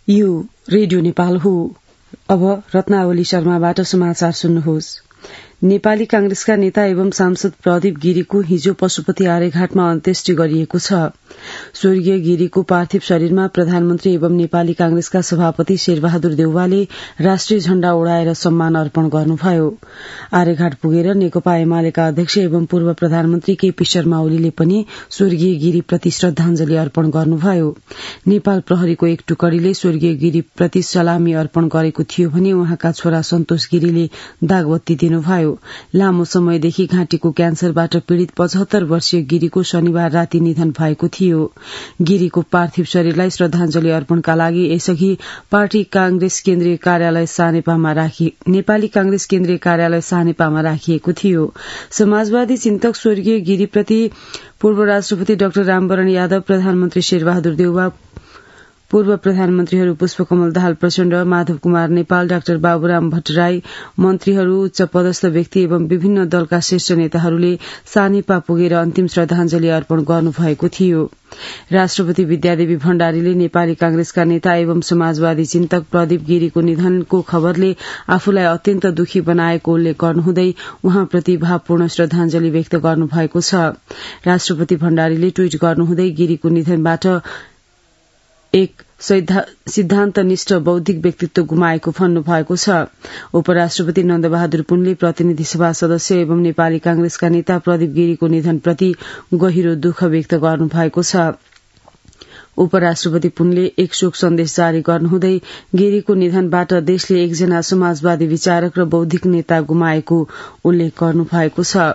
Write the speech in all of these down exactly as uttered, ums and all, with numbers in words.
यो रेडियो नेपाल हो। अब रत्नावली शर्माबाट समाचार सुन्नुहोस्। नेपाली कांग्रेसका नेता एवं सांसद प्रदीप गिरीको हिजो पशुपति आर्यघाटमा अन्त्येष्टि गरिएको छ। स्वर्गीय गिरीको पार्थिव शरीरमा प्रधानमन्त्री एवं नेपाली कांग्रेसका सभापति शेरबहादुर देउवाले राष्ट्रिय झण्डा ओढ़ाएर सम्मान अर्पण गर्नुभयो। आर्यघाट पुगेर नेकपा एमालेका अध्यक्ष एवं पूर्व प्रधानमन्त्री केपी शर्मा ओलीले पनि स्वर्गीय गिरीप्रति श्रद्धांजलि अर्पण गर्नुभयो। नेपाल प्रहरीको एक टुकडीले स्वर्गीय गिरीप्रति सलामी अर्पण गरेको थियो भने उहाँका छोरा सन्तोष गिरीले दागबत्ती दिनुभयो। लामो समयदेखि घाँटीको क्यान्सरबाट पीड़ित पचहत्तर वर्षीय गिरीको शनिबार राति निधन भएको थियो। गिरीको पार्थिव शरीरलाई श्रद्धांजलि अर्पणका लागि यसअघि पार्टी कांग्रेस केन्द्रीय कार्यालय सानेपामा राखी नेपाली कांग्रेस केन्द्रीय कार्यालय सानेपामा राखिएको थियो। समाजवादी चिन्तक स्वर्गीय गिरीप्रति पूर्व राष्ट्रपति डाक्टर रामवरण यादव, प्रधानमन्त्री शेरबहादुर देउवा, पूर्व प्रधानमन्त्रीहरू पुष्पकमल दाहाल प्रचण्ड, माधव कुमार नेपाल, डाक्टर बाबुराम भट्टराई, मन्त्रीहरू, उच्च पदस्थ व्यक्ति एवं विभिन्न दलका शीर्ष नेताहरूले सानेपा पुगेर अन्तिम श्रद्धांजलि अर्पण गर्नुभएको थियो। राष्ट्रपति विद्यादेवी भण्डारीले नेपाली कांग्रेसका नेता एवं समाजवादी चिन्तक प्रदीप गिरीको निधनको खबरले आफूलाई अत्यन्त दुखी बनाएको उल्लेख गर्नुहुँदै उहाँप्रति भावपूर्ण श्रद्धांजलि व्यक्त गर्नुभएको छ। राष्ट्रपति भण्डारीले ट्वीट गर्नुहुँदै गिरीको निधनबाट एक सिद्धान्तनिष्ठ बौद्धिक व्यक्तित्व गुमाएको भन्नु भएको छ। उपराष्ट्रपति नन्दबहादुर पुनले प्रतिनिधि सभा सदस्य एवं नेपाली कांग्रेसका नेता प्रदीप गिरीको निधनप्रति गहिरो दुःख व्यक्त गर्नु भएको छ। उपराष्ट्रपति पुनले एक शोक सन्देश जारी गर्नुहुँदै गिरीको निधनबाट देशले एकजना समाजवादी विचारक र बौद्धिक नेता गुमाएको उल्लेख गर्नु भएको छ।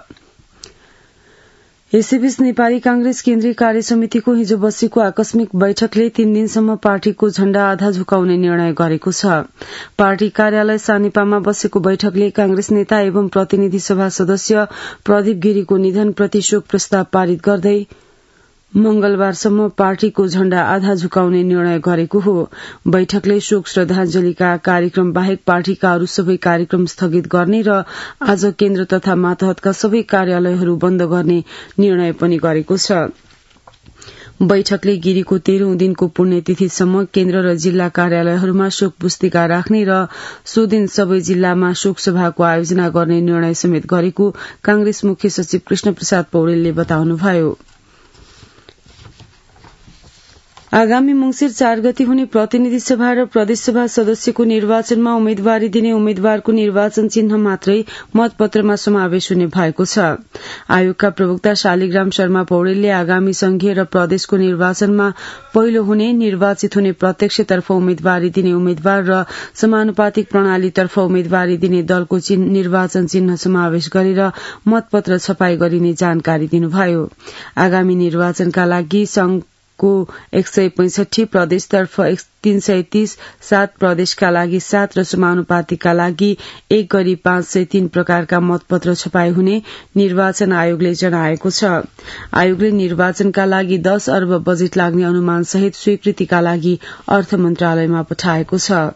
यसैबीच नेपाली कांग्रेस केन्द्रीय कार्य समितिको हिजो बसेको आकस्मिक बैठकले तीन दिनसम्म पार्टीको झण्डा आधा झुकाउने निर्णय गरेको छ। पार्टी कार्यालय सानेपामा बसेको बैठकले कांग्रेस नेता एवं प्रतिनिधि सभा सदस्य प्रदीप गिरीको निधनप्रति शोक प्रस्ताव पारित गर्दै मंगलबारसम्म पार्टीको झण्डा आधा झुकाउने निर्णय गरेको हो। बैठकले शोक श्रद्धांजलिका कार्यक्रम बाहेक पार्टीका अरू सबै कार्यक्रम स्थगित गर्ने र आज केन्द्र तथा मातहतका सबै कार्यालयहरू बन्द गर्ने निर्णय पनि गरेको छ। बैठकले गिरीको तेह्रौं दिनको पुण्यतिथिसम्म केन्द्र र जिल्ला कार्यालयहरूमा शोक पुस्तिका राख्ने र सो दिन सबै जिल्लामा शोक सभाको आयोजना गर्ने निर्णय समेत गरेको कांग्रेस मुख्य सचिव कृष्ण प्रसाद पौडेलले बताउनुभयो। आगामी मंगिर चार गति हुने प्रतिनिधि सभा र प्रदेशसभा सदस्यको निर्वाचनमा उम्मेद्वारी दिने उम्मेद्वारको निर्वाचन चिन्ह मात्रै मतपत्रमा समावेश हुने भएको छ। आयोगका प्रवक्ता शालिग्राम शर्मा पौडेलले आगामी संघीय र प्रदेशको निर्वाचनमा पहिलो हुने निर्वाचित हुने प्रत्यक्षतर्फ उम्मेद्वारी दिने उम्मेद्वार र समानुपातिक प्रणालीतर्फ उम्मेद्वारी दिने दलको निर्वाचन चिन्ह समावेश गरेर मतपत्र छपाई गरिने जानकारी दिनुभयो। आगामी निर्वाचनका लागि संघ को एक सय पैंसठी प्रदेशतर्फ तीन सय तीस, सात प्रदेशका लागि सात र समानुपातिकका लागि एक गरी पाँच सय तीन प्रकारका मतपत्र छपाई हुने निर्वाचन आयोगले जनाएको छ। आयोगले निर्वाचनका लागि दस अर्ब बजेट लाग्ने अनुमान सहित स्वीकृतिका लागि अर्थ मन्त्रालयमा पठाएको छ।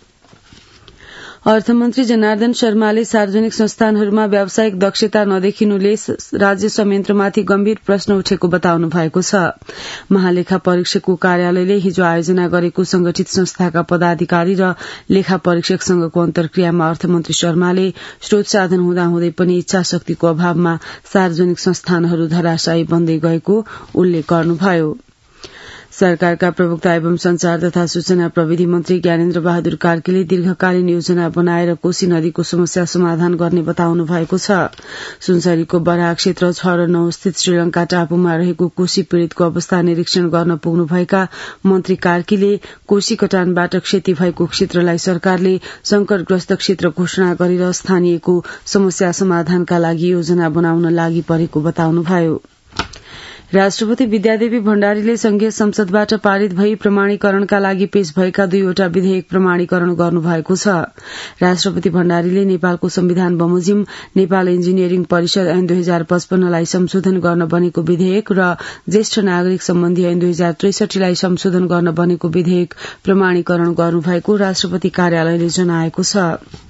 अर्थमन्त्री जनार्दन शर्माले सार्वजनिक संस्थानहरूमा व्यावसायिक दक्षता नदेखिनुले राज्य संयन्त्रमाथि गम्भीर प्रश्न उठेको बताउनु भएको छ। महालेखा परीक्षकको कार्यालयले हिजो आयोजना गरेको संगठित संस्थाका पदाधिकारी र लेखा परीक्षकसँगको अन्तर्क्रियामा अर्थमन्त्री शर्माले स्रोत साधन हुँदाहुँदै पनि इच्छा शक्तिको अभावमा सार्वजनिक संस्थानहरू धराशायी बन्दै गएको उल्लेख गर्नुभयो। सरकारका प्रवक्ता एवं संचार तथा सूचना प्रविधि मन्त्री ज्ञानेन्द्र बहादुर कार्कीले दीर्घकालीन योजना बनाएर कोशी नदीको समस्या समाधान गर्ने बताउनु भएको छ। सुनसरीको बराक क्षेत्र छ र नौ स्थित श्रीलंका टापुमा रहेको कोशी पीड़ितको अवस्था निरीक्षण गर्न पुग्नुभएका मन्त्री कार्कीले कोशी कटानबाट क्षति भएको क्षेत्रलाई सरकारले संकटग्रस्त क्षेत्र घोषणा गरेर स्थानीयको समस्या समाधानका लागि योजना बनाउन लागि परेको बताउनुभयो। राष्ट्रपति विद्यादेवी भण्डारीले संघीय संसदबाट पारित भई प्रमाणीकरणका लागि पेश भएका दुईवटा विधेयक प्रमाणीकरण गर्नुभएको छ। राष्ट्रपति भण्डारीले नेपालको संविधान बमोजिम नेपाल इन्जिनियरिङ परिषद ऐन दुई हजार पचपन्नलाई संशोधन गर्न बनेको विधेयक र ज्येष्ठ नागरिक सम्बन्धी ऐन दुई हजार त्रिसठीलाई संशोधन गर्न बनेको विधेयक प्रमाणीकरण गर्नुभएको राष्ट्रपति कार्यालयले जनाएको छ।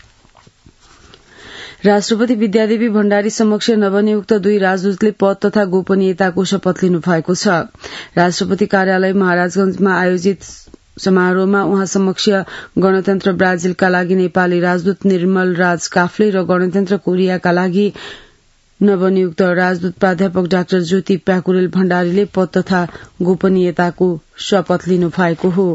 राष्ट्रपति विद्यादेवी भण्डारी समक्ष नवनियुक्त दुई राजदूतले पद तथा गोपनीयताको शपथ लिनु भएको छ। राष्ट्रपति कार्यालय महाराजगंजमा आयोजित समारोहमा उहाँ समक्ष गणतन्त्र ब्राजिलका लागि नेपाली राजदूत निर्मल राज काफ्ले र गणतन्त्र कोरियाका लागि नवनियुक्त राजदूत प्राध्यापक डाक्टर ज्योति प्याकुरेल भण्डारीले पद तथा गोपनीयताको शपथ लिनु भएको हो।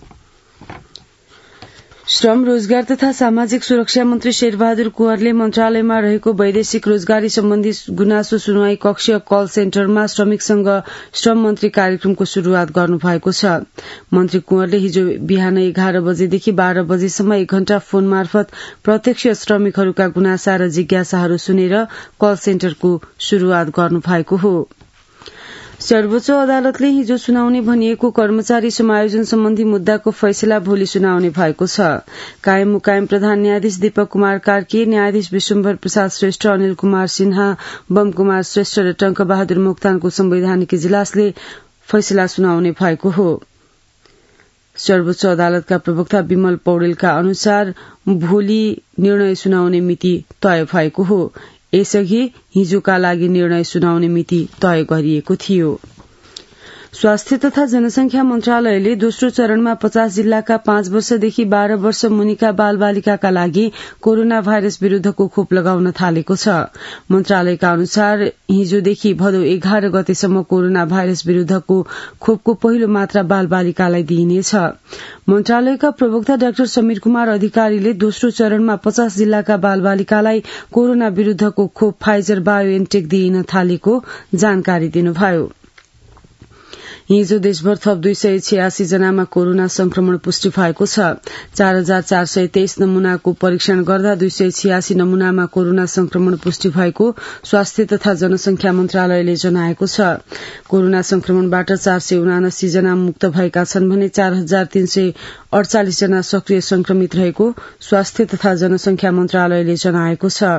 श्रम रोजगार तथा सामाजिक सुरक्षा मन्त्री शेरबहादुर कुँवरले मन्त्रालयमा रहेको वैदेशिक रोजगारी सम्बन्धी गुनासो सुनवाई कक्ष कल सेन्टरमा श्रमिकसँग श्रम मन्त्री कार्यक्रमको शुरूआत गर्नुभएको छ। मन्त्री कुँवरले हिजो बिहान एघार बजेदेखि बाह्र बजेसम्म एक घण्टा फोन मार्फत प्रत्यक्ष श्रमिकहरूका गुनासा र जिज्ञासाहरू सुनेर कल सेन्टरको शुरूआत गर्नुभएको हो। सर्वोच्च अदालतले हिजो सुनाउने भनिएको कर्मचारी समायोजन सम्बन्धी मुद्दाको फैसला भोलि सुनाउने भएको छ। कायम मुकायम प्रधान न्यायाधीश दीपक कुमार कार्की, न्यायाधीश विश्वम्भर प्रसाद श्रेष्ठ, अनिल कुमार सिन्हा, बम कुमार श्रेष्ठ र टंक बहादुर मोक्तानको संवैधानिक इजलासले फैसला सुनाउने भएको हो। सर्वोच्च अदालतका प्रवक्ता विमल पौडेलका अनुसार भोलि निर्णय सुनाउने मिति तय भएको हो। यसअघि हिजोका लागि निर्णय सुनाउने मिति तय गरिएको थियो। स्वास्थ्य तथा जनसंख्या मन्त्रालयले दोस्रो चरणमा पचास जिल्लाका पाँच वर्षदेखि बाह्र वर्ष मुनिका बाल बालिकाका लागि कोरोना भाइरस विरूद्धको खोप लगाउन थालेको छ। मन्त्रालयका अनुसार हिजोदेखि भदौ एघार गतेसम्म कोरोना भाइरस विरूद्धको खोपको पहिलो मात्रा बाल बालिकालाई दिइनेछ। मन्त्रालयका प्रवक्ता डाक्टर समीर कुमार अधिकारीले दोस्रो चरणमा पचास जिल्लाका बाल बालिकालाई कोरोना विरूद्धको खोप फाइजर बायोएनटेक दिइन थालेको जानकारी दिनुभयो। हिजो देशभर थप दुई सय छयासी जनामा कोरोना संक्रमण पुष्टि भएको छ। चार हजार चार सय तेइस नमूनाको परीक्षण गर्दा दुई सय छयासी नमूनामा कोरोना संक्रमण पुष्टि भएको स्वास्थ्य तथा जनसंख्या मन्त्रालयले जनाएको छ। कोरोना संक्रमणबाट चार सय उनासी जना मुक्त भएका छन् भने चार हजार तीन सय अड़चालिस जना सक्रिय संक्रमित रहेको स्वास्थ्य तथा जनसंख्या मन्त्रालयले जनाएको छ।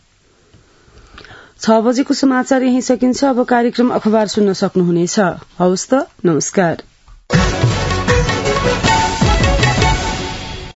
छ बजेको समाचार यही सकिन्छ। अब कार्यक्रम अखबार सुन्न सक्नुहुनेछ। हवस् त, नमस्कार।